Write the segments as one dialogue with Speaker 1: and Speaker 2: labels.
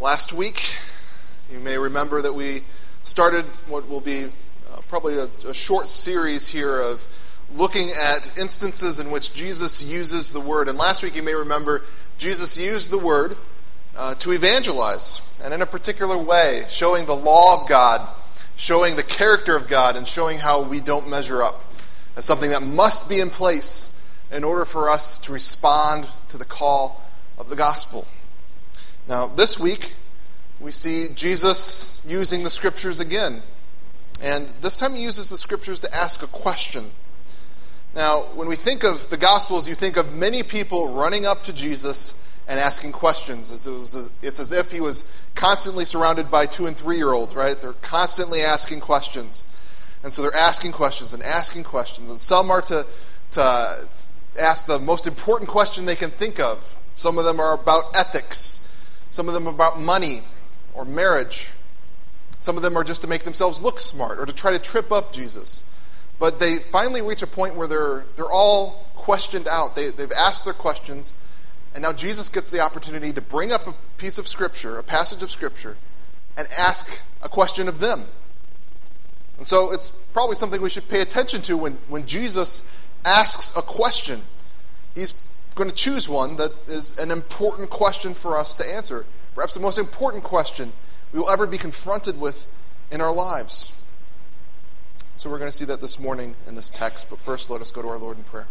Speaker 1: Last week, you may remember that we started what will be probably a short series here of looking at instances in which Jesus uses the Word. And last week, you may remember, Jesus used the Word to evangelize, and in a particular way, showing the law of God, showing the character of God, and showing how we don't measure up as something that must be in place in order for us to respond to the call of the gospel. Now, this week, we see Jesus using the Scriptures again. And this time he uses the Scriptures to ask a question. Now, when we think of the Gospels, you think of many people running up to Jesus and asking questions. It's as if he was constantly surrounded by 2- and 3-year-olds, right? They're constantly asking questions. And so they're asking questions and asking questions. And some are to ask the most important question they can think of. Some of them are about ethics. Some of them are about money or marriage. Some of them are just to make themselves look smart or to try to trip up Jesus. But they finally reach a point where they're all questioned out. They've asked their questions, and now Jesus gets the opportunity to bring up a piece of Scripture, a passage of Scripture, and ask a question of them. And so it's probably something we should pay attention to when Jesus asks a question. He's going to choose one that is an important question for us to answer. Perhaps the most important question we will ever be confronted with in our lives. So we're going to see that this morning in this text. But first, let us go to our Lord in prayer.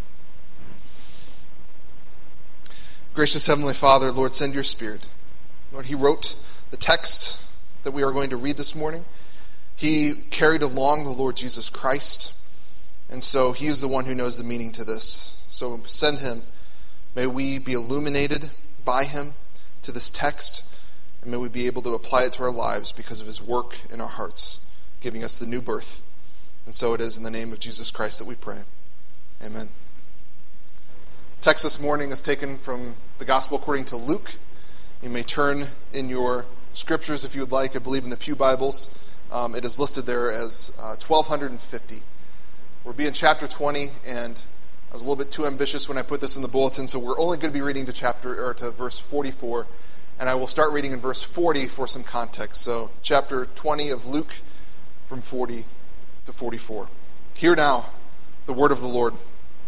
Speaker 1: Gracious Heavenly Father, Lord, send your Spirit. Lord, He wrote the text that we are going to read this morning. He carried along the Lord Jesus Christ. And so He is the one who knows the meaning to this. So send Him. May we be illuminated by Him to this text, and may we be able to apply it to our lives because of His work in our hearts, giving us the new birth. And so it is in the name of Jesus Christ that we pray. Amen. The text this morning is taken from the Gospel according to Luke. You may turn in your scriptures if you would like. I believe in the Pew Bibles. It is listed there as 1250. We'll be in chapter 20, and I was a little bit too ambitious when I put this in the bulletin, so we're only going to be reading to verse 44, and I will start reading in verse 40 for some context. So, chapter 20 of Luke, from 40 to 44. Hear now the word of the Lord.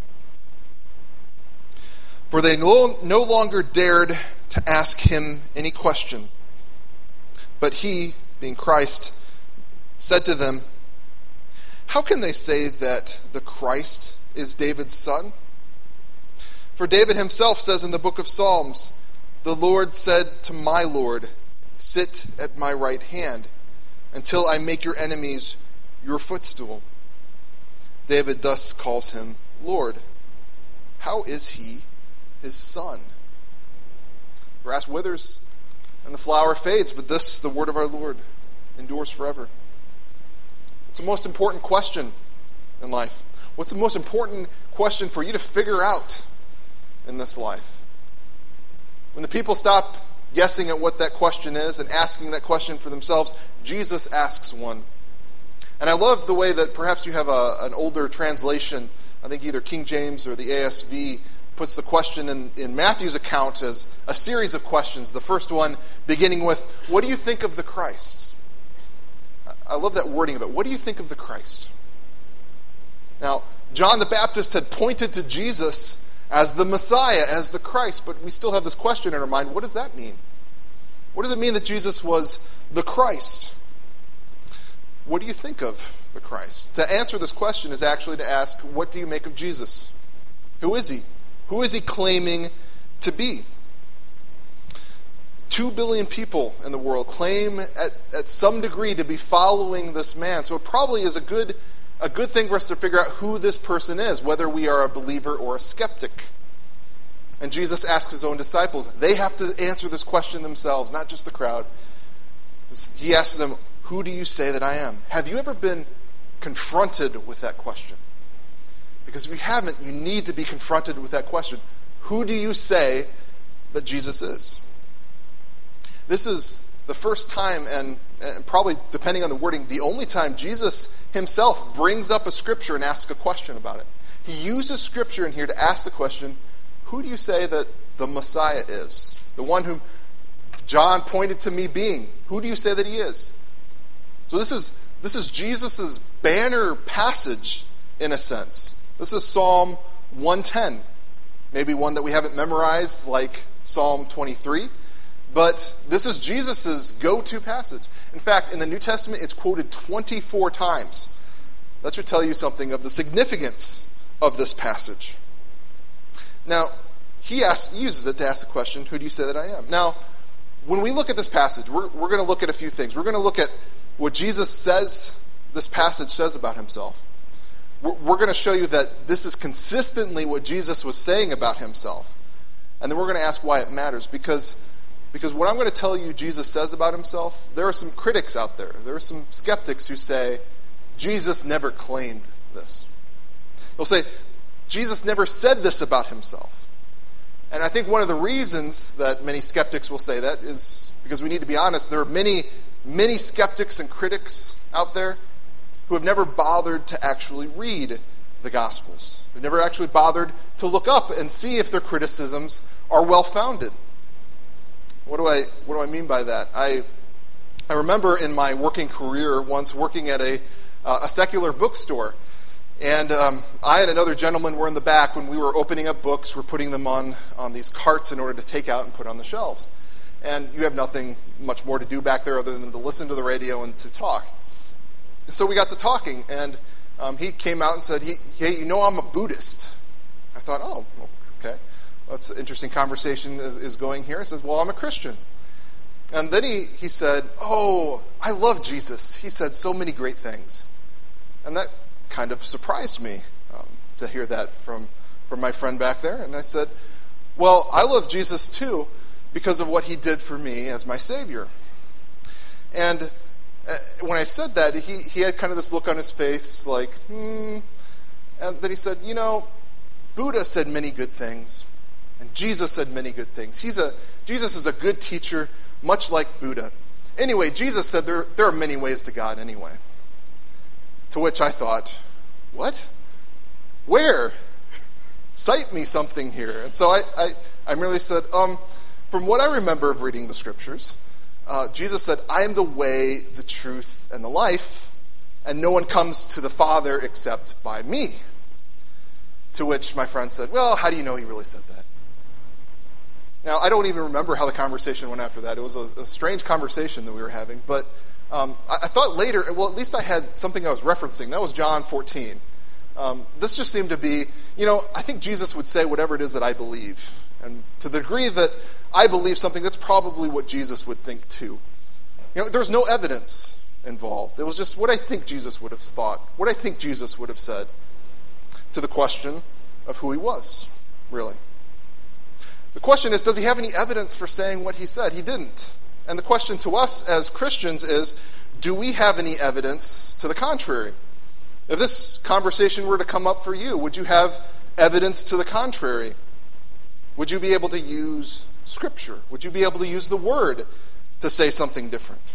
Speaker 1: For they no longer dared to ask him any question, but he, being Christ, said to them, "How can they say that the Christ is David's son? For David himself says in the book of Psalms, 'The Lord said to my Lord, sit at my right hand until I make your enemies your footstool.' David thus calls him Lord. How is he his son?" The grass withers and the flower fades, but this, the word of our Lord, endures forever. It's the most important question in life. What's the most important question for you to figure out in this life? When the people stop guessing at what that question is and asking that question for themselves, Jesus asks one. And I love the way that perhaps you have an older translation, I think either King James or the ASV, puts the question in Matthew's account as a series of questions. The first one beginning with, what do you think of the Christ? I love that wording of it. What do you think of the Christ? Now, John the Baptist had pointed to Jesus as the Messiah, as the Christ, but we still have this question in our mind, what does that mean? What does it mean that Jesus was the Christ? What do you think of the Christ? To answer this question is actually to ask, what do you make of Jesus? Who is he? Who is he claiming to be? 2 billion people in the world claim at some degree to be following this man. So it probably is a good thing for us to figure out who this person is, whether we are a believer or a skeptic. And Jesus asks his own disciples. They have to answer this question themselves, not just the crowd. He asks them, who do you say that I am? Have you ever been confronted with that question? Because if you haven't, you need to be confronted with that question. Who do you say that Jesus is? This is the first time, and probably, depending on the wording, the only time Jesus himself brings up a scripture and asks a question about it. He uses scripture in here to ask the question, who do you say that the Messiah is? The one whom John pointed to me being. Who do you say that he is? So this is Jesus' banner passage, in a sense. This is Psalm 110. Maybe one that we haven't memorized like Psalm 23. But this is Jesus' go-to passage. In fact, in the New Testament, it's quoted 24 times. That should tell you something of the significance of this passage. Now, he uses it to ask the question, who do you say that I am? Now, when we look at this passage, we're going to look at a few things. We're going to look at what Jesus says, this passage says about himself. We're going to show you that this is consistently what Jesus was saying about himself. And then we're going to ask why it matters. Because what I'm going to tell you Jesus says about himself, there are some critics out there. There are some skeptics who say, Jesus never claimed this. They'll say, Jesus never said this about himself. And I think one of the reasons that many skeptics will say that is because we need to be honest. There are many, many skeptics and critics out there who have never bothered to actually read the Gospels. They've never actually bothered to look up and see if their criticisms are well-founded. What do I mean by that? I remember in my working career once working at a secular bookstore. And I and another gentleman were in the back when we were opening up books. We're putting them on these carts in order to take out and put on the shelves. And you have nothing much more to do back there other than to listen to the radio and to talk. So we got to talking, and he came out and said, hey, you know I'm a Buddhist. I thought, oh, okay. That's an interesting conversation is going here. He says, well, I'm a Christian. And then he said, oh, I love Jesus. He said so many great things. And that kind of surprised me to hear that from my friend back there. And I said, well, I love Jesus too because of what he did for me as my Savior. And when I said that, he had kind of this look on his face like, And then he said, Buddha said many good things. And Jesus said many good things. Jesus is a good teacher, much like Buddha. Anyway, Jesus said there are many ways to God anyway. To which I thought, what? Where? Cite me something here. And so I merely said, from what I remember of reading the scriptures, Jesus said, I am the way, the truth, and the life, and no one comes to the Father except by me. To which my friend said, well, how do you know he really said that? Now, I don't even remember how the conversation went after that. It was a strange conversation that we were having, but I thought later, well, at least I had something I was referencing. That was John 14. This just seemed to be, I think Jesus would say whatever it is that I believe. And to the degree that I believe something, that's probably what Jesus would think too. There's no evidence involved. It was just what I think Jesus would have thought, what I think Jesus would have said to the question of who he was, really. The question is, does he have any evidence for saying what he said? He didn't. And the question to us as Christians is, do we have any evidence to the contrary? If this conversation were to come up for you, would you have evidence to the contrary? Would you be able to use Scripture? Would you be able to use the Word to say something different?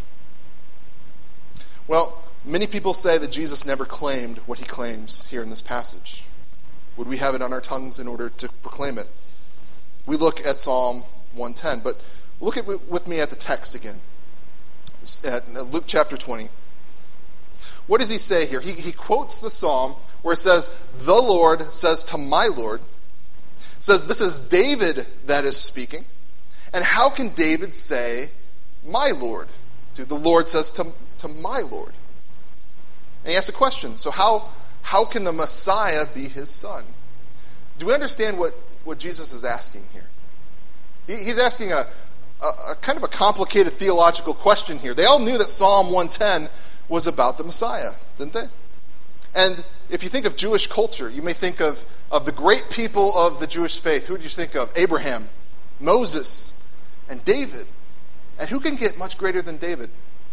Speaker 1: Well, many people say that Jesus never claimed what he claims here in this passage. Would we have it on our tongues in order to proclaim it? We look at Psalm 110, but look with me at the text again, at Luke chapter 20. What does he say here? He quotes the psalm where it says, the Lord says to my Lord. It says this is David that is speaking. And how can David say, my Lord? The Lord says to my Lord. And he asks a question. So how can the Messiah be his son? Do we understand what Jesus is asking here? He's asking a kind of a complicated theological question here. They all knew that Psalm 110 was about the Messiah, didn't they? And if you think of Jewish culture, you may think of the great people of the Jewish faith. Who do you think of? Abraham, Moses, and David. And who can get much greater than David?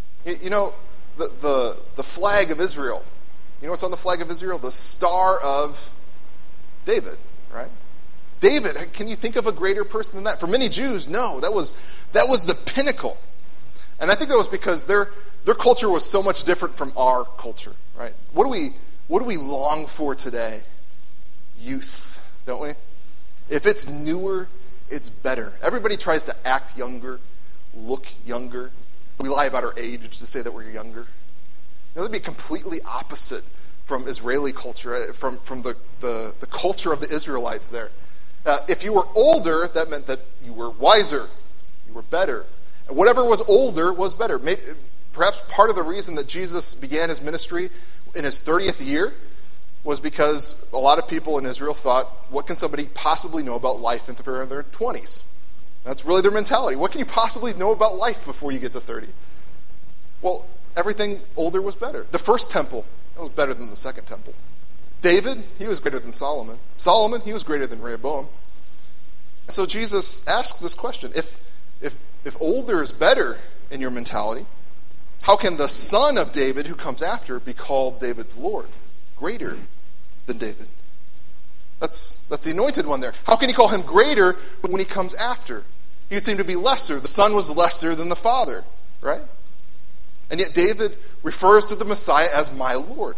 Speaker 1: The flag of Israel. You know what's on the flag of Israel? The Star of David, right? David, can you think of a greater person than that? For many Jews, no. That was the pinnacle. And I think that was because their culture was so much different from our culture, right? What do we long for today? Youth, don't we? If it's newer, it's better. Everybody tries to act younger, look younger. We lie about our age to say that we're younger. That'd be completely opposite from Israeli culture, from the culture of the Israelites there. If you were older, that meant that you were wiser, you were better. And whatever was older was better. Perhaps part of the reason that Jesus began his ministry in his 30th year was because a lot of people in Israel thought, what can somebody possibly know about life in their 20s? That's really their mentality. What can you possibly know about life before you get to 30? Well, everything older was better. The first temple, that was better than the second temple. David, he was greater than Solomon. Solomon, he was greater than Rehoboam. And so Jesus asked this question. If older is better in your mentality, how can the son of David who comes after be called David's Lord? Greater than David. That's the anointed one there. How can he call him greater when he comes after? He would seem to be lesser. The son was lesser than the father, right? And yet David refers to the Messiah as my Lord.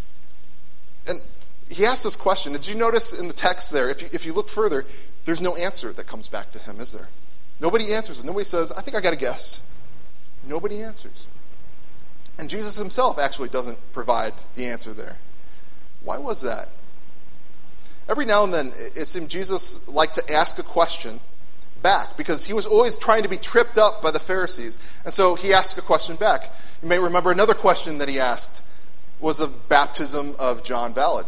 Speaker 1: And he asked this question. Did you notice in the text there, if you look further, there's no answer that comes back to him, is there? Nobody answers it. Nobody says, I think I got a guess. Nobody answers. And Jesus himself actually doesn't provide the answer there. Why was that? Every now and then, it seemed Jesus liked to ask a question back because he was always trying to be tripped up by the Pharisees. And so he asked a question back. You may remember another question that he asked was the baptism of John valid?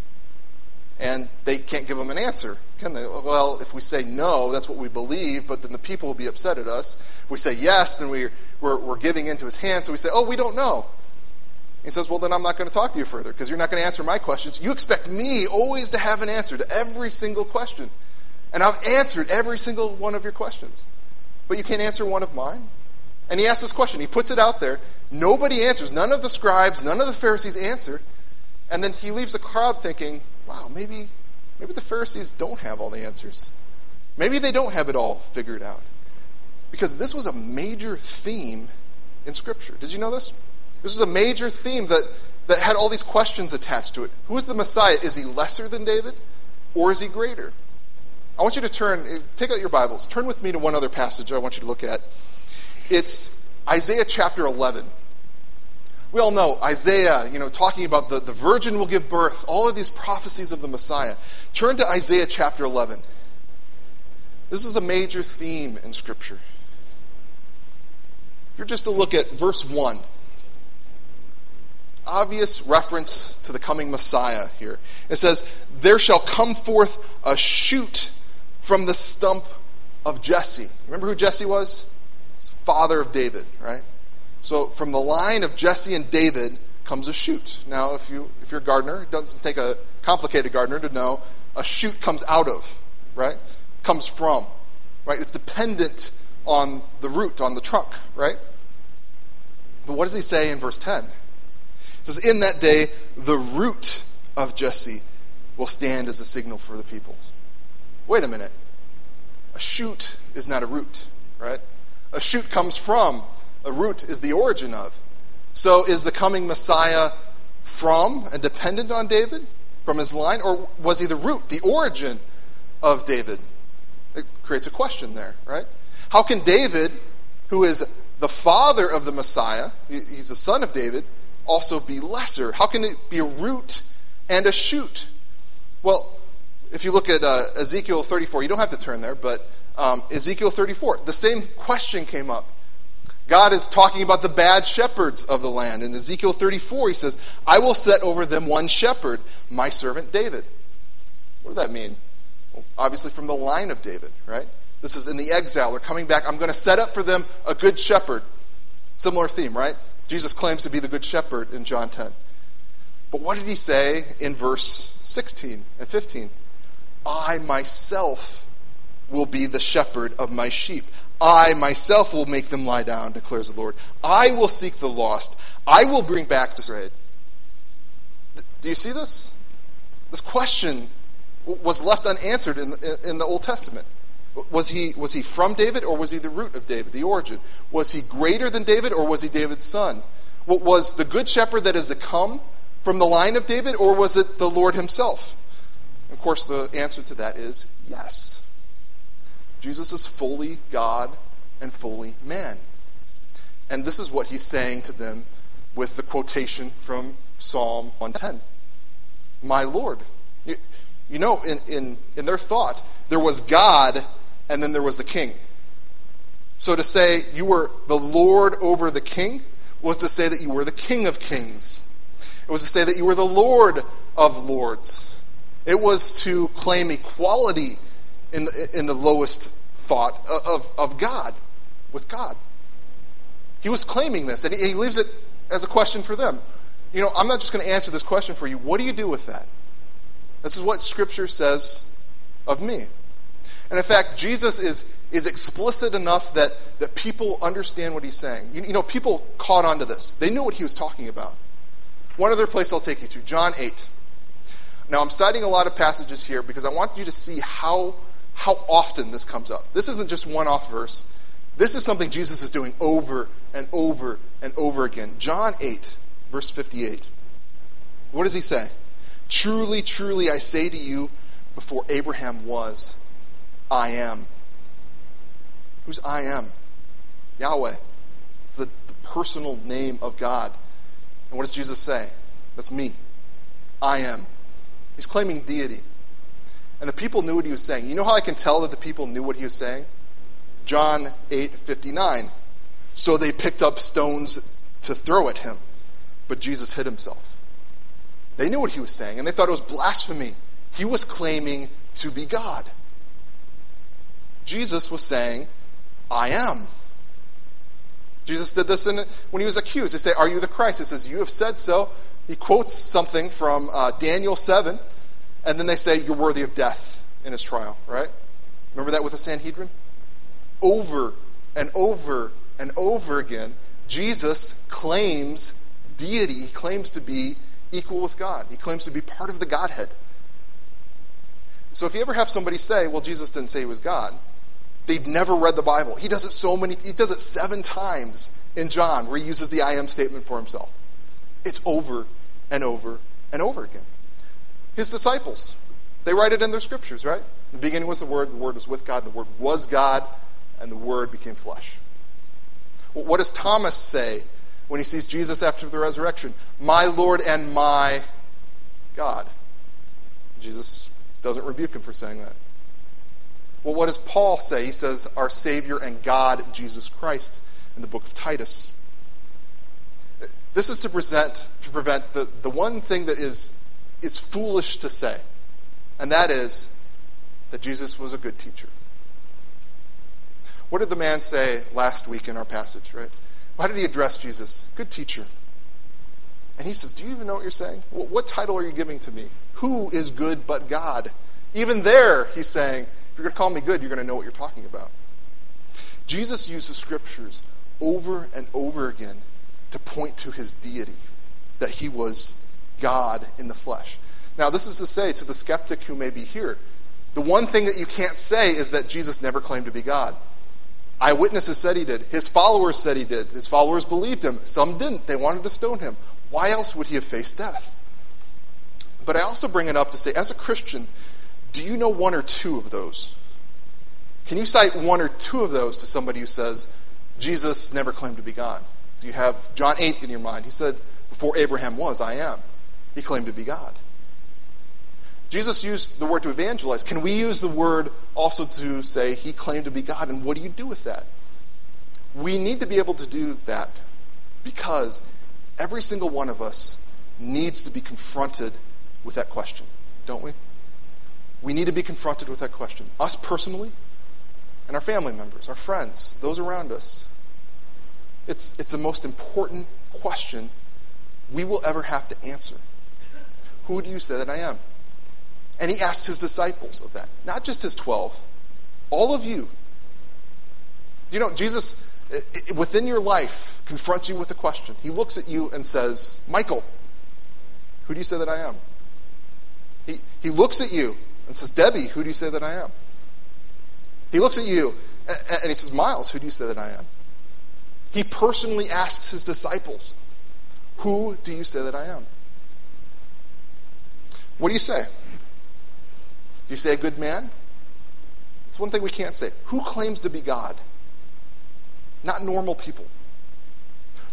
Speaker 1: And they can't give him an answer, can they? Well, if we say no, that's what we believe, but then the people will be upset at us. If we say yes, then we're giving into his hand, so we say, we don't know. He says, well, then I'm not going to talk to you further because you're not going to answer my questions. You expect me always to have an answer to every single question. And I've answered every single one of your questions. But you can't answer one of mine? And he asks this question. He puts it out there. Nobody answers. None of the scribes, none of the Pharisees answer. And then he leaves the crowd thinking, wow, maybe the Pharisees don't have all the answers. Maybe they don't have it all figured out. Because this was a major theme in Scripture. Did you know this? This is a major theme that had all these questions attached to it. Who is the Messiah? Is he lesser than David? Or is he greater? I want you to take out your Bibles. Turn with me to one other passage I want you to look at. It's Isaiah chapter 11. We all know Isaiah, talking about the virgin will give birth, all of these prophecies of the Messiah. Turn to Isaiah chapter 11. This is a major theme in Scripture. If you're just to look at verse 1, obvious reference to the coming Messiah here. It says, there shall come forth a shoot from the stump of Jesse. Remember who Jesse was? He's father of David, right? So from the line of Jesse and David comes a shoot. Now, if you're a gardener, it doesn't take a complicated gardener to know a shoot comes out of, right? Comes from, right? It's dependent on the root, on the trunk, right? But what does he say in verse 10? It says, in that day, the root of Jesse will stand as a signal for the people. Wait a minute. A shoot is not a root, right? A shoot comes from. A root is the origin of. So is the coming Messiah from and dependent on David, from his line? Or was he the root, the origin of David? It creates a question there, right? How can David, who is the father of the Messiah, he's the son of David, also be lesser? How can it be a root and a shoot? Well, if you look at Ezekiel 34, you don't have to turn there, but Ezekiel 34, the same question came up. God is talking about the bad shepherds of the land. In Ezekiel 34, he says, I will set over them one shepherd, my servant David. What does that mean? Well, obviously from the line of David, right? This is in the exile. They're coming back. I'm going to set up for them a good shepherd. Similar theme, right? Jesus claims to be the good shepherd in John 10. But what did he say in verse 16 and 15? I myself will be the shepherd of my sheep. I myself will make them lie down, declares the Lord. I will seek the lost. I will bring back the strayed. Do you see this? This question was left unanswered in the Old Testament. Was he from David, or was he the root of David, the origin? Was he greater than David, or was he David's son? Was the good shepherd that is to come from the line of David, or was it the Lord himself? Of course, the answer to that is yes. Jesus is fully God and fully man. And this is what he's saying to them with the quotation from Psalm 110. My Lord. You know, in their thought, there was God and then there was the king. So to say you were the Lord over the king was to say that you were the King of kings. It was to say that you were the Lord of lords. It was to claim equality in the lowest thought of God, with God. He was claiming this, and he leaves it as a question for them. You know, I'm not just going to answer this question for you. What do you do with that? This is what Scripture says of me. And in fact, Jesus is explicit enough that people understand what he's saying. You know, people caught on to this. They knew what he was talking about. One other place I'll take you to, John 8. Now, I'm citing a lot of passages here because I want you to see how often this comes up. This isn't just one-off verse. This is something Jesus is doing over and over and over again. John 8, verse 58. What does he say? Truly, truly, I say to you, before Abraham was, I am. Who's I am? Yahweh. It's the personal name of God. And what does Jesus say? That's me. I am. He's claiming deity. And the people knew what he was saying. You know how I can tell that the people knew what he was saying? John 8:59. So they picked up stones to throw at him, but Jesus hid himself. They knew what he was saying, and they thought it was blasphemy. He was claiming to be God. Jesus was saying, I am. Jesus did this when he was accused. They say, are you the Christ? He says, you have said so. He quotes something from Daniel 7, and then they say, you're worthy of death in his trial, right? Remember that with the Sanhedrin? Over and over and over again, Jesus claims deity. He claims to be equal with God. He claims to be part of the Godhead. So if you ever have somebody say, well, Jesus didn't say he was God, they've never read the Bible. He does it 7 times in John where he uses the I am statement for himself. It's over and over and over again. His disciples, they write it in their scriptures, right? In the beginning was the Word was with God, the Word was God, and the Word became flesh. Well, what does Thomas say when he sees Jesus after the resurrection? My Lord and my God. Jesus doesn't rebuke him for saying that. Well, what does Paul say? He says, our Savior and God, Jesus Christ, in the book of Titus. This is to prevent the one thing that is foolish to say, and that is that Jesus was a good teacher. What did the man say last week in our passage, right? How did he address Jesus? Good teacher. And he says, do you even know what you're saying? What title are you giving to me? Who is good but God? Even there, he's saying, if you're going to call me good, you're going to know what you're talking about. Jesus used the scriptures over and over again to point to his deity, that he was God in the flesh. Now, this is to say to the skeptic who may be here, the one thing that you can't say is that Jesus never claimed to be God. Eyewitnesses said he did. His followers said he did. His followers believed him. Some didn't. They wanted to stone him. Why else would he have faced death? But I also bring it up to say, as a Christian, do you know one or two of those? Can you cite one or two of those to somebody who says, Jesus never claimed to be God? Do you have John 8 in your mind? He said, before Abraham was, I am. He claimed to be God. Jesus used the word to evangelize. Can we use the word also to say he claimed to be God? And what do you do with that? We need to be able to do that because every single one of us needs to be confronted with that question, don't we? We need to be confronted with that question. Us personally and our family members, our friends, those around us. It's the most important question we will ever have to answer. Who do you say that I am? And he asked his disciples of that. Not just his 12. All of you. You know, Jesus, within your life, confronts you with a question. He looks at you and says, Michael, who do you say that I am? He looks at you and says, Debbie, who do you say that I am? He looks at you and he says, Miles, who do you say that I am? He personally asks his disciples, who do you say that I am? What do you say? Do you say a good man? It's one thing we can't say. Who claims to be God? Not normal people.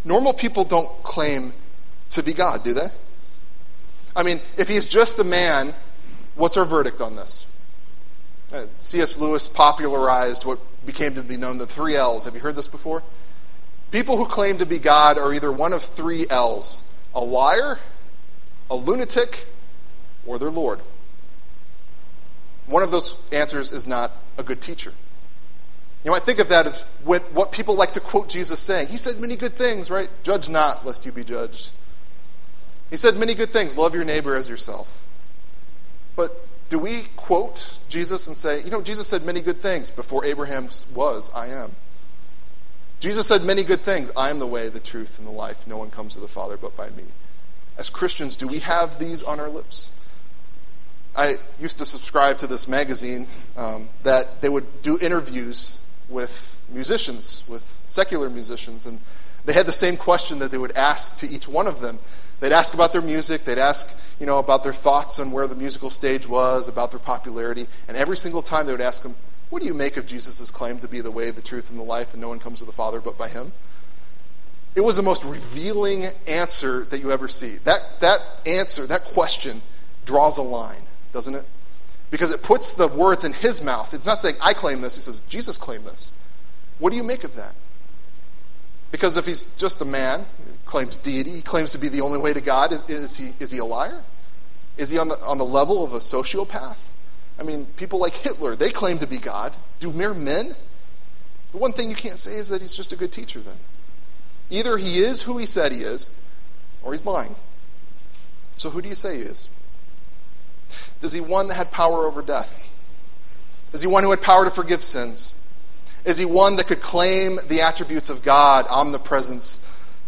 Speaker 1: Normal people don't claim to be God, do they? I mean, if he's just a man, what's our verdict on this? C.S. Lewis popularized what became to be known the 3 L's. Have you heard this before? People who claim to be God are either one of 3 L's: a liar, a lunatic, or their Lord. One of those answers is not a good teacher. You might think of that as what people like to quote Jesus saying. He said many good things, right? Judge not, lest you be judged. He said many good things. Love your neighbor as yourself. But do we quote Jesus and say, Jesus said many good things. Before Abraham was, I am. Jesus said many good things. I am the way, the truth, and the life. No one comes to the Father but by me. As Christians, do we have these on our lips? I used to subscribe to this magazine that they would do interviews with musicians, with secular musicians, and they had the same question that they would ask to each one of them. They'd ask about their music, they'd ask, about their thoughts on where the musical stage was, about their popularity, and every single time they would ask them, what do you make of Jesus' claim to be the way, the truth, and the life, and no one comes to the Father but by him? It was the most revealing answer that you ever see. That answer, that question, draws a line, doesn't it? Because it puts the words in his mouth. It's not saying, I claim this. He says, Jesus claimed this. What do you make of that? Because if he's just a man, he claims deity, he claims to be the only way to God, is he a liar? Is he on the level of a sociopath? I mean, people like Hitler, they claim to be God. Do mere men? The one thing you can't say is that he's just a good teacher then. Either he is who he said he is, or he's lying. So who do you say he is? Is he one that had power over death? Is he one who had power to forgive sins? Is he one that could claim the attributes of God, omnipresence,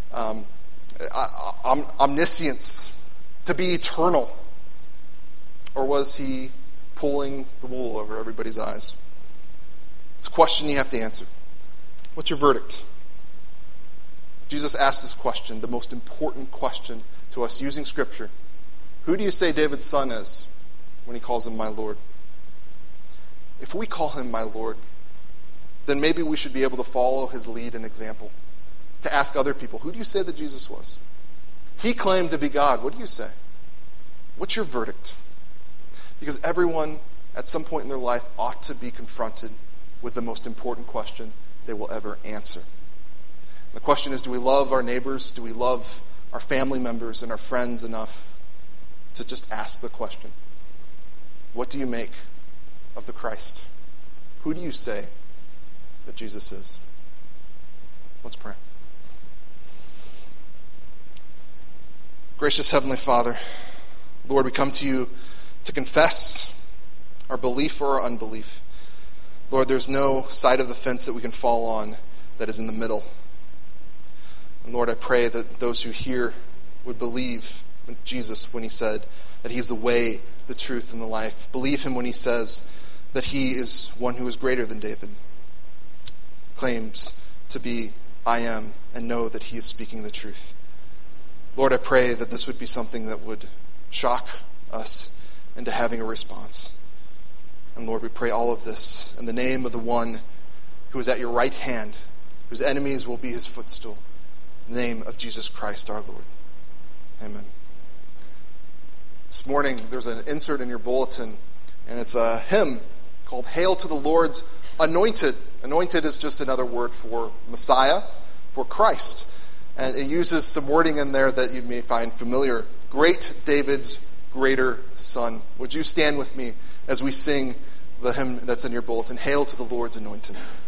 Speaker 1: omniscience, to be eternal? Or was he pulling the wool over everybody's eyes? It's a question you have to answer. What's your verdict? Jesus asked this question, the most important question to us using Scripture. Who do you say David's son is when he calls him my Lord? If we call him my Lord, then maybe we should be able to follow his lead and example. To ask other people, who do you say that Jesus was? He claimed to be God. What do you say? What's your verdict? Because everyone at some point in their life ought to be confronted with the most important question they will ever answer. The question is, do we love our neighbors? Do we love our family members and our friends enough to just ask the question? What do you make of the Christ? Who do you say that Jesus is? Let's pray. Gracious Heavenly Father, Lord, we come to you to confess our belief or our unbelief. Lord, there's no side of the fence that we can fall on that is in the middle. And Lord, I pray that those who hear would believe Jesus when he said that he's the way, the truth, and the life. Believe him when he says that he is one who is greater than David. Claims to be I am, and know that he is speaking the truth. Lord, I pray that this would be something that would shock us into having a response. And Lord, we pray all of this in the name of the one who is at your right hand, whose enemies will be his footstool. In the name of Jesus Christ our Lord. Amen. This morning there's an insert in your bulletin, and it's a hymn called Hail to the Lord's Anointed. Anointed is just another word for Messiah, for Christ. And it uses some wording in there that you may find familiar. Great David's greater son. Would you stand with me as we sing the hymn that's in your bulletin? Hail to the Lord's Anointed.